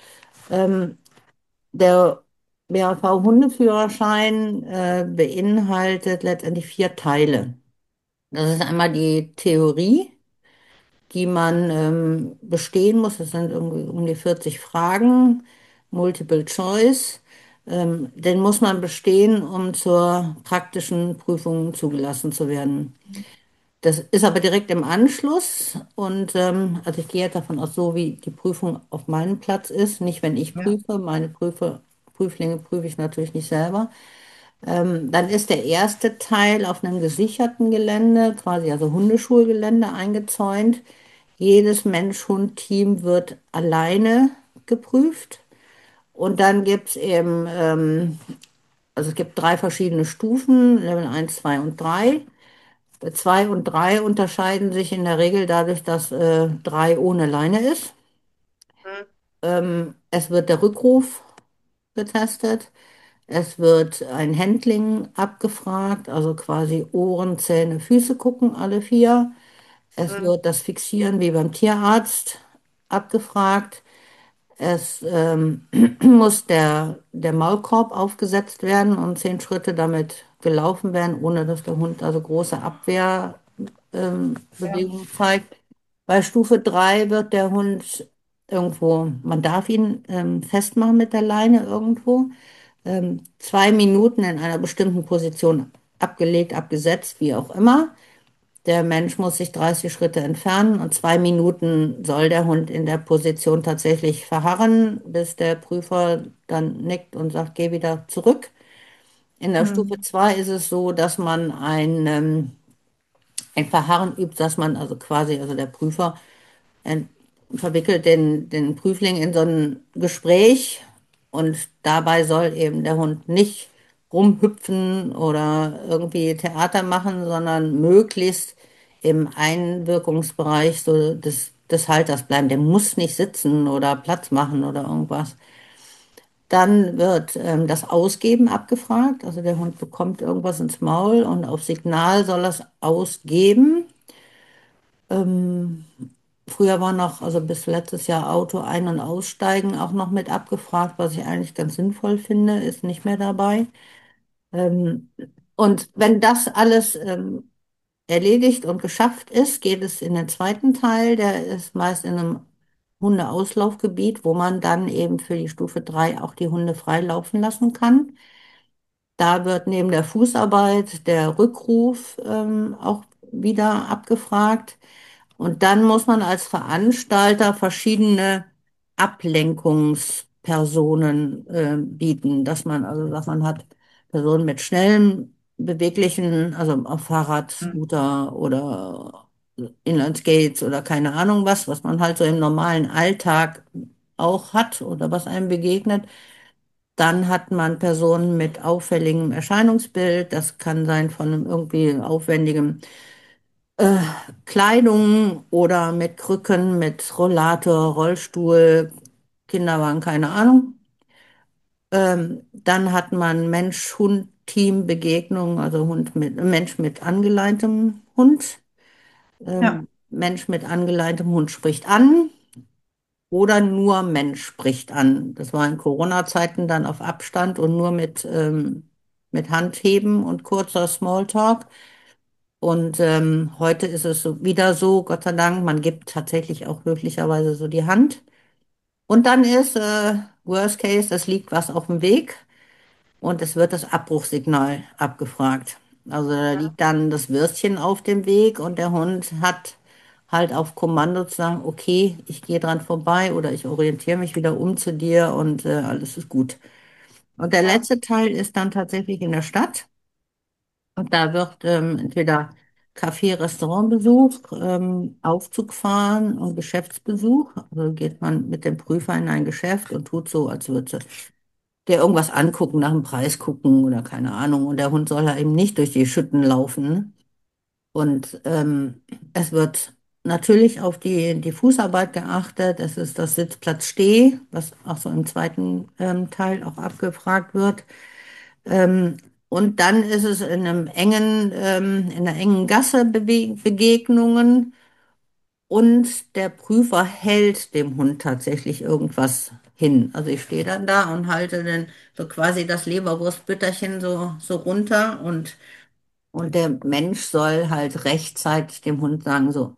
Der BAV-Hundeführerschein beinhaltet letztendlich vier Teile. Das ist einmal die Theorie, die man bestehen muss. Das sind irgendwie um die 40 Fragen, Multiple Choice. Den muss man bestehen, um zur praktischen Prüfung zugelassen zu werden. Das ist aber direkt im Anschluss und also ich gehe jetzt davon aus, so wie die Prüfung auf meinem Platz ist, nicht wenn ich Ja. prüfe, Prüflinge prüfe ich natürlich nicht selber. Dann ist der erste Teil auf einem gesicherten Gelände, quasi also Hundeschulgelände eingezäunt. Jedes Mensch-Hund-Team wird alleine geprüft und dann gibt es eben, also es gibt drei verschiedene Stufen, Level 1, 2 und 3. 2 und 3 unterscheiden sich in der Regel dadurch, dass 3 ohne Leine ist. Hm? Es wird der Rückruf getestet. Es wird ein Handling abgefragt, also quasi Ohren, Zähne, Füße gucken, alle vier. Es Hm? wird das Fixieren wie beim Tierarzt abgefragt. Es muss der Maulkorb aufgesetzt werden und 10 Schritte damit gelaufen werden, ohne dass der Hund also große Ja. Bewegungen zeigt. Bei Stufe 3 wird der Hund irgendwo, man darf ihn festmachen mit der Leine irgendwo, 2 Minuten in einer bestimmten Position abgelegt, abgesetzt, wie auch immer. Der Mensch muss sich 30 Schritte entfernen und 2 Minuten soll der Hund in der Position tatsächlich verharren, bis der Prüfer dann nickt und sagt, geh wieder zurück. In der Hm? Stufe 2 ist es so, dass man ein Verharren übt, dass man also quasi, also der Prüfer verwickelt den Prüfling in so ein Gespräch Und dabei soll eben der Hund nicht rumhüpfen oder irgendwie Theater machen, sondern möglichst im Einwirkungsbereich so des Halters bleiben. Der muss nicht sitzen oder Platz machen oder irgendwas. Dann wird das Ausgeben abgefragt. Also der Hund bekommt irgendwas ins Maul und auf Signal soll er es ausgeben. Ähm, Früher war noch, also bis letztes Jahr Auto ein- und aussteigen auch noch mit abgefragt, was ich eigentlich ganz sinnvoll finde, ist nicht mehr dabei. Ähm, und wenn das alles erledigt und geschafft ist, geht es in den zweiten Teil, der ist meist in einem Hundeauslaufgebiet, wo man dann eben für die Stufe 3 auch die Hunde frei laufen lassen kann. Da wird neben der Fußarbeit der Rückruf auch wieder abgefragt. Und dann muss man als Veranstalter verschiedene Ablenkungspersonen bieten, dass man also sagt, man hat Personen mit schnellen, beweglichen, also auf Fahrrad, Hm. Scooter oder Inlineskates oder keine Ahnung was, was man halt so im normalen Alltag auch hat oder was einem begegnet. Dann hat man Personen mit auffälligem Erscheinungsbild. Das kann sein von einem irgendwie aufwendigem äh, Kleidung oder mit Krücken, mit Rollator, Rollstuhl, Kinderwagen, keine Ahnung. Dann hat man Mensch-Hund-Team-Begegnung, also Mensch mit angeleintem Hund. Ja, Mensch mit angeleintem Hund spricht an. Oder nur Mensch spricht an. Das war in Corona-Zeiten dann auf Abstand und nur mit Handheben und kurzer Smalltalk. Und heute ist es wieder so, Gott sei Dank, man gibt tatsächlich auch höflicherweise so die Hand. Und dann ist Worst Case, es liegt was auf dem Weg. Und es wird das Abbruchsignal abgefragt. Also da liegt dann das Würstchen auf dem Weg und der Hund hat halt auf Kommando zu sagen, okay, ich gehe dran vorbei oder ich orientiere mich wieder um zu dir und alles ist gut. Und der ja, letzte Teil ist dann tatsächlich in der Stadt und da wird entweder Café, Restaurantbesuch, Aufzug fahren und Geschäftsbesuch. Also geht man mit dem Prüfer in ein Geschäft und tut so, als würde der irgendwas angucken, nach dem Preis gucken oder keine Ahnung. Und der Hund soll ja eben nicht durch die Schütten laufen. Ne? Und es wird natürlich auf die Fußarbeit geachtet. Es ist das Sitzplatz-Steh, was auch so im zweiten Teil auch abgefragt wird. Ähm, und dann ist es in einer engen Gasse Begegnungen. Und der Prüfer hält dem Hund tatsächlich irgendwas hin. Also ich stehe dann da und halte dann so quasi das Leberwurstbütterchen so runter und der Mensch soll halt rechtzeitig dem Hund sagen, so,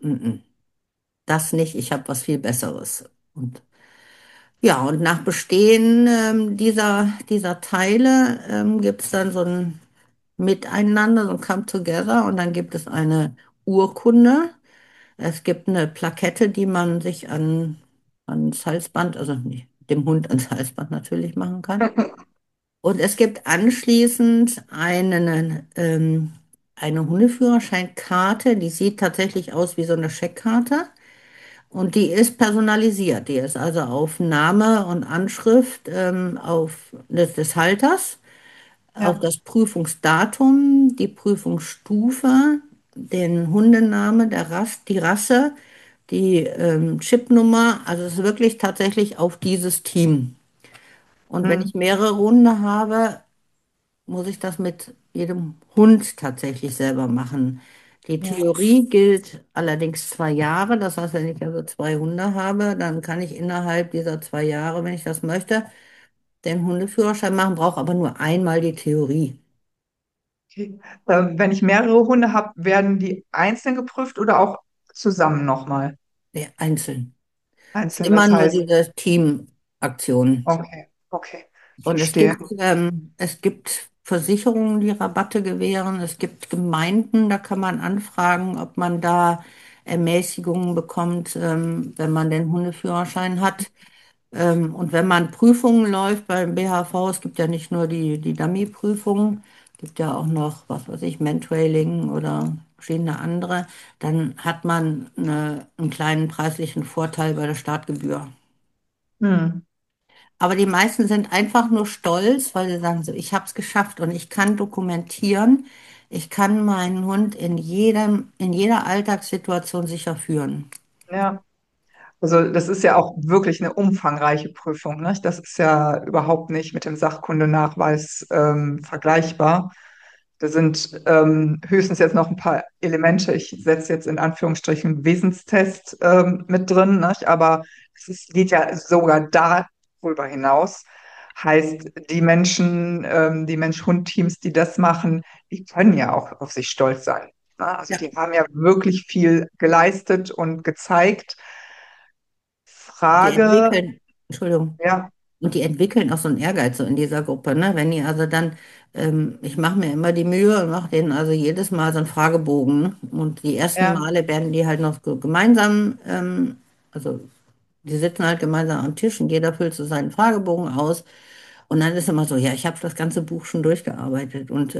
das nicht, ich habe was viel Besseres. Und ja, und nach Bestehen dieser Teile gibt es dann so ein Miteinander, so ein Come Together und dann gibt es eine Urkunde. Es gibt eine Plakette, die man sich ans Halsband, also nicht dem Hund ans Halsband natürlich machen kann. Und es gibt anschließend eine Hundeführerscheinkarte, die sieht tatsächlich aus wie so eine Scheckkarte. Und die ist personalisiert. Die ist also auf Name und Anschrift des Halters, auf ja. das Prüfungsdatum, die Prüfungsstufe, den Hundename, die Rasse, die Chipnummer. Also es ist wirklich tatsächlich auf dieses Team. Und wenn Hm. ich mehrere Hunde habe, muss ich das mit jedem Hund tatsächlich selber machen. Die Ja. Theorie gilt allerdings 2 Jahre. Das heißt, wenn ich also 2 Hunde habe, dann kann ich innerhalb dieser 2 Jahre, wenn ich das möchte, den Hundeführerschein machen, brauche aber nur einmal die Theorie. Okay. Wenn ich mehrere Hunde habe, werden die einzeln geprüft oder auch zusammen nochmal? Nee, einzeln. Ist Einzeln, immer das nur heißt, diese Teamaktion. okay, okay, Und verstehe. es gibt Versicherungen, die Rabatte gewähren. Es gibt Gemeinden, da kann man anfragen, ob man da Ermäßigungen bekommt, wenn man den Hundeführerschein hat. Und wenn man Prüfungen läuft beim BHV, es gibt ja nicht nur die Dummy-Prüfungen, gibt ja auch noch, was weiß ich, Mantrailing oder verschiedene andere, dann hat man einen kleinen preislichen Vorteil bei der Startgebühr. Hm. Aber die meisten sind einfach nur stolz, weil sie sagen so, ich habe es geschafft und ich kann dokumentieren, ich kann meinen Hund in jeder Alltagssituation sicher führen. Ja. Also das ist ja auch wirklich eine umfangreiche Prüfung, ne? Das ist ja überhaupt nicht mit dem Sachkundenachweis vergleichbar. Da sind höchstens jetzt noch ein paar Elemente. Ich setze jetzt in Anführungsstrichen Wesenstest mit drin, ne? Aber geht ja sogar darüber hinaus. Heißt, die Mensch-Hund-Teams, die das machen, die können ja auch auf sich stolz sein. Ne? Also Ja. die haben ja wirklich viel geleistet und gezeigt. Und die Frage, entwickeln, Entschuldigung, ja, und die entwickeln auch so einen Ehrgeiz so in dieser Gruppe, ne? Wenn die also dann, ich mache mir immer die Mühe und mache denen also jedes Mal so einen Fragebogen, ne? Und die ersten ja, Male werden die halt noch so gemeinsam, also die sitzen halt gemeinsam am Tisch und jeder füllt so seinen Fragebogen aus. Und dann ist immer so, ja, ich habe das ganze Buch schon durchgearbeitet. Und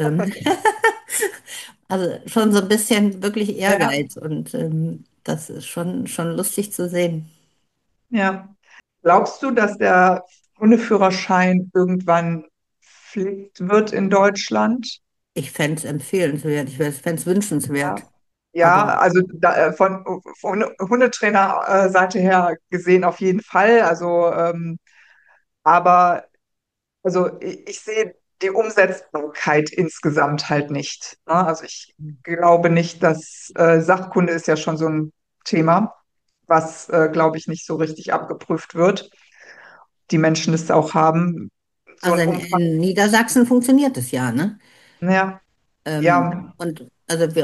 also schon so ein bisschen wirklich ja, Ehrgeiz. Und das ist schon lustig zu sehen. ja. Glaubst du, dass der Hundeführerschein irgendwann Pflicht wird in Deutschland? Ich fände es empfehlenswert, ich fände es wünschenswert. Ja. Aber Ja, also von Hundetrainer-Seite her gesehen auf jeden Fall. Aber ich sehe die Umsetzbarkeit insgesamt halt nicht. Ne? Also ich glaube nicht, dass Sachkunde ist ja schon so ein Thema, was, glaube ich, nicht so richtig abgeprüft wird. Die Menschen es auch haben, so also ein Umfang. in Niedersachsen funktioniert es ja, ne? Ja, ja, Und also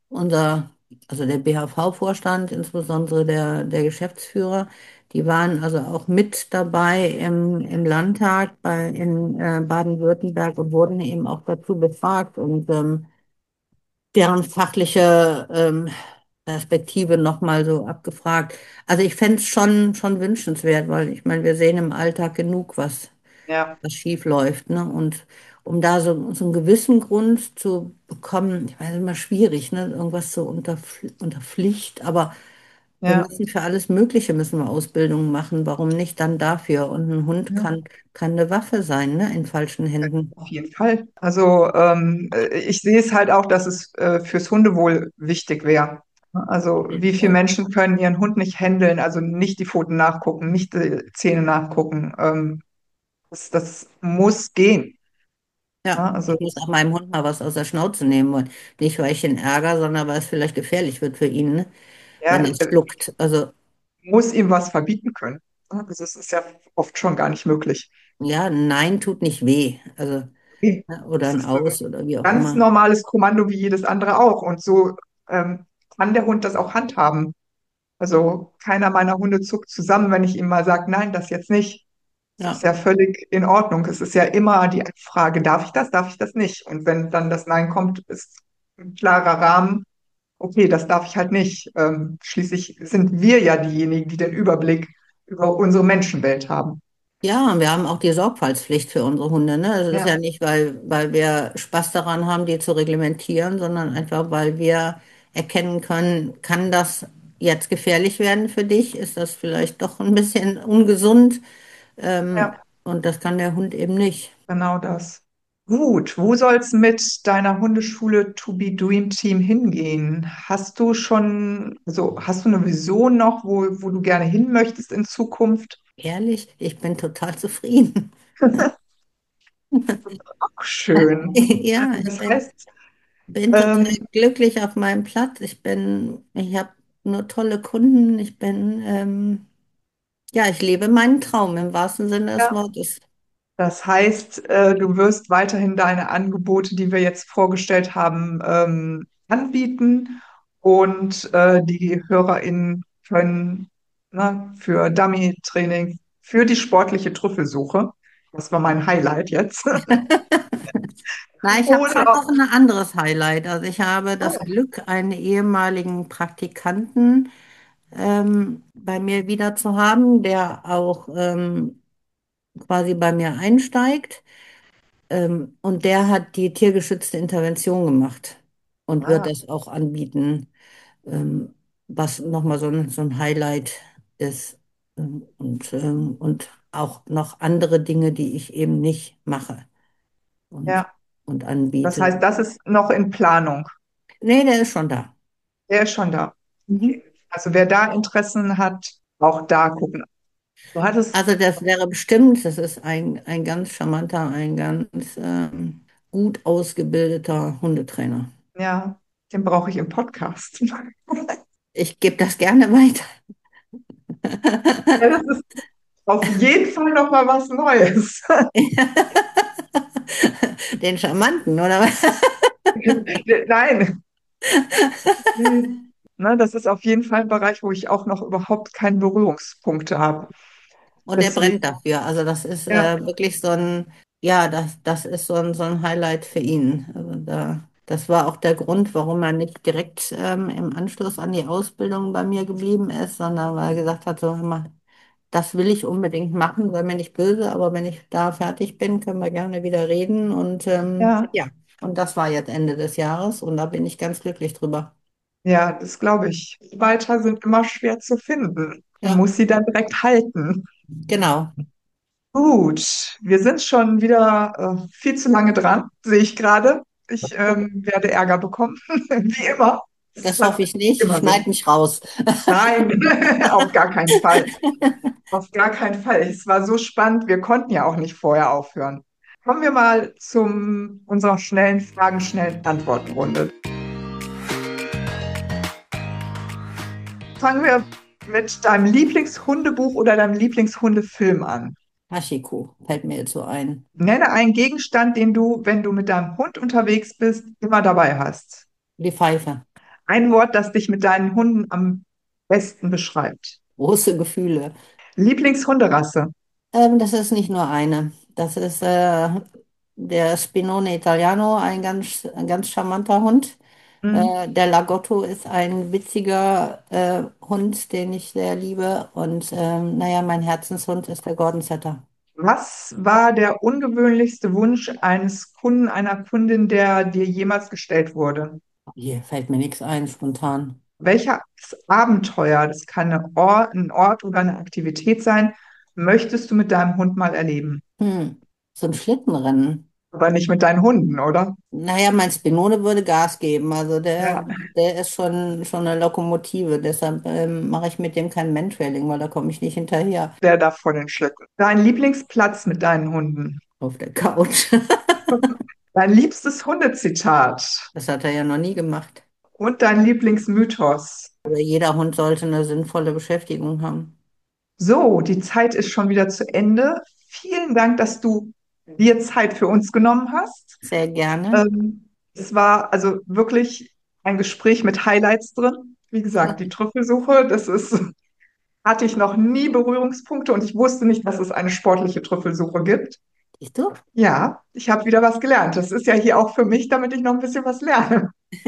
also der BHV-Vorstand, insbesondere der Geschäftsführer, die waren also auch mit dabei im Landtag in Baden-Württemberg und wurden eben auch dazu befragt und deren fachliche Perspektive nochmal so abgefragt. Also ich fände es schon wünschenswert, weil ich meine, wir sehen im Alltag genug, ja, was schief läuft, ne? Und um da so einen gewissen Grund zu bekommen, ich weiß immer schwierig, ne? Irgendwas so unter Pflicht, aber wir ja. müssen für alles Mögliche müssen wir Ausbildungen machen. Warum nicht dann dafür? Und ein Hund Ja. kann eine Waffe sein, ne? In falschen Händen. Auf jeden Fall. Ich sehe es halt auch, dass es fürs Hundewohl wichtig wäre. Also wie viele Ja. Menschen können ihren Hund nicht händeln, also nicht die Pfoten nachgucken, nicht die Zähne nachgucken. Das muss gehen. Ja, Ja, also ich muss auch meinem Hund mal was aus der Schnauze nehmen und nicht, weil ich ihn ärgere, sondern weil es vielleicht gefährlich wird für ihn, ne? Wenn ja, er schluckt. Also muss ihm was verbieten können. Ja, also es ist ja oft schon gar nicht möglich. ja, nein tut nicht weh. Also, Okay. ja, oder Es ein ist ein Aus oder wie auch ganz immer. normales Kommando wie jedes andere auch. Und so kann der Hund das auch handhaben. Also keiner meiner Hunde zuckt zusammen, wenn ich ihm mal sage, nein, das jetzt nicht. Das ist Ja. ja völlig in Ordnung. Es ist ja immer die Frage, darf ich das nicht? Und wenn dann das Nein kommt, ist ein klarer Rahmen, okay, das darf ich halt nicht. Schließlich sind wir ja diejenigen, die den Überblick über unsere Menschenwelt haben. Ja, und wir haben auch die Sorgfaltspflicht für unsere Hunde, ne? Das ist Ja, ja nicht, weil wir Spaß daran haben, die zu reglementieren, sondern einfach, weil wir erkennen können, kann das jetzt gefährlich werden für dich? Ist das vielleicht doch ein bisschen ungesund? ja, Und das kann der Hund eben nicht. genau das. Gut, wo soll's mit deiner Hundeschule To Be Dream Team hingehen? Hast du eine Vision noch, wo du gerne hin möchtest in Zukunft? Ehrlich, ich bin total zufrieden. Ach, schön. Ja, Also das heißt, bin total ähm, glücklich auf meinem Platz. Ich habe nur tolle Kunden. Ja, ich lebe meinen Traum im wahrsten Sinne des ja, Wortes. das heißt, du wirst weiterhin deine Angebote, die wir jetzt vorgestellt haben, anbieten und die HörerInnen können, ne, für Dummy-Training, für die sportliche Trüffelsuche, das war mein Highlight jetzt, Na, ich habe gerade oder, noch ein anderes Highlight. Also ich habe das oh, Glück, einen ehemaligen Praktikanten bei mir wieder zu haben, der auch quasi bei mir einsteigt. Und der hat die tiergeschützte Intervention gemacht und wird ah, das auch anbieten, was nochmal so ein Highlight ist. Und auch noch andere Dinge, die ich eben nicht mache und, Ja, und das anbiete. heißt, das ist noch in Planung. Nee, der ist schon da. Der ist schon da. Mhm. Okay. Also wer da Interessen hat, auch da gucken. Du hattest, Also das wäre bestimmt, das ist ein ganz charmanter, ein ganz gut ausgebildeter Hundetrainer. ja, den brauche ich im Podcast. Ich gebe das gerne weiter. Ja, das ist auf jeden Fall noch mal was Neues. Den charmanten, oder was? Nein. Ne, das ist auf jeden Fall ein Bereich, wo ich auch noch überhaupt keine Berührungspunkte habe. Und er Deswegen, brennt dafür. Also das ist ja, wirklich so ein, ja, das ist so ein Highlight für ihn. Also das war auch der Grund, warum er nicht direkt im Anschluss an die Ausbildung bei mir geblieben ist, sondern weil er gesagt hat, so, hör mal, das will ich unbedingt machen, sei mir nicht böse, aber wenn ich da fertig bin, können wir gerne wieder reden. Und ja, ja, und das war jetzt Ende des Jahres und da bin ich ganz glücklich drüber. ja, das glaube ich. Weiter sind immer schwer zu finden. Man Ja, muss sie dann direkt halten. genau. Gut, wir sind schon wieder viel zu lange dran, sehe ich gerade. Ich werde Ärger bekommen, wie immer. Das Das hoffe klappt ich nicht. immer so. Schneid mich raus. Nein, auf gar keinen Fall. Auf gar keinen Fall. Es war so spannend, wir konnten ja auch nicht vorher aufhören. Kommen wir mal zum unserer schnellen Fragen, schnellen Antwortenrunde. Fangen wir mit deinem Lieblingshundebuch oder deinem Lieblingshundefilm an. Hashiko fällt mir jetzt so ein. Nenne einen Gegenstand, den du, wenn du mit deinem Hund unterwegs bist, immer dabei hast. Die Pfeife. Ein Wort, das dich mit deinen Hunden am besten beschreibt. Große Gefühle. Lieblingshunderasse. Das ist nicht nur eine. Das ist der Spinone Italiano, ein ganz charmanter Hund. Hm. Der Lagotto ist ein witziger Hund, den ich sehr liebe. Und naja, mein Herzenshund ist der Gordon Setter. Was war der ungewöhnlichste Wunsch eines Kunden, einer Kundin, der dir jemals gestellt wurde? Hier fällt mir nichts ein, spontan. Welches Abenteuer, das kann ein Ort oder eine Aktivität sein, möchtest du mit deinem Hund mal erleben? Hm. So ein Schlittenrennen. Aber nicht mit deinen Hunden, oder? Naja, mein Spinone würde Gas geben. Also Ja, der ist schon eine Lokomotive. Deshalb mache ich mit dem kein Mantrailing, weil da komme ich nicht hinterher. der darf vor den Schlitten. Dein Lieblingsplatz mit deinen Hunden. Auf der Couch. Dein liebstes Hundezitat. Das hat er ja noch nie gemacht. Und dein Lieblingsmythos. Also jeder Hund sollte eine sinnvolle Beschäftigung haben. So, die Zeit ist schon wieder zu Ende. Vielen Dank, dass du dir Zeit für uns genommen hast. Sehr gerne. Es war also wirklich ein Gespräch mit Highlights drin. Wie gesagt, die Trüffelsuche, hatte ich noch nie Berührungspunkte und ich wusste nicht, dass es eine sportliche Trüffelsuche gibt. Siehst du? Ja, ich habe wieder was gelernt. Das ist ja hier auch für mich, damit ich noch ein bisschen was lerne.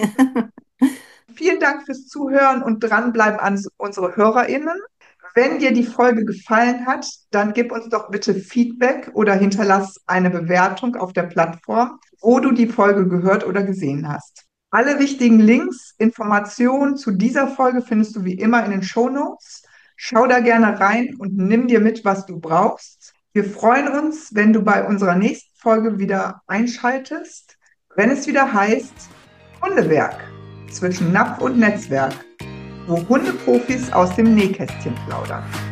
Vielen Dank fürs Zuhören und dranbleiben an unsere HörerInnen. Wenn dir die Folge gefallen hat, dann gib uns doch bitte Feedback oder hinterlass eine Bewertung auf der Plattform, wo du die Folge gehört oder gesehen hast. Alle wichtigen Links, Informationen zu dieser Folge findest du wie immer in den Shownotes. Schau da gerne rein und nimm dir mit, was du brauchst. Wir freuen uns, wenn du bei unserer nächsten Folge wieder einschaltest, wenn es wieder heißt Hundewerk zwischen Napf und Netzwerk, wo Hundeprofis aus dem Nähkästchen plaudern.